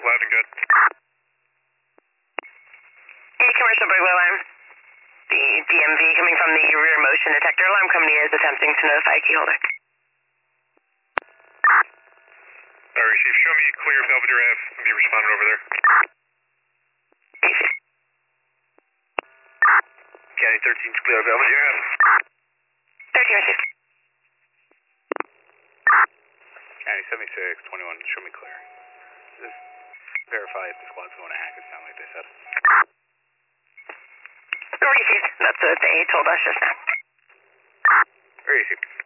loud and good. Hey, commercial burglar alarm. The DMV coming from the rear motion detector alarm company is attempting to notify key holder. Alright, Chief, show me clear of Belvedere Ave. I'll be responding over there. County 13's clear of Belvedere Ave. 13, Chief. County 76, 21, show me clear. Just verify if the squad's going to Hackettstown like they said. Received. That's what they told us just now. Received.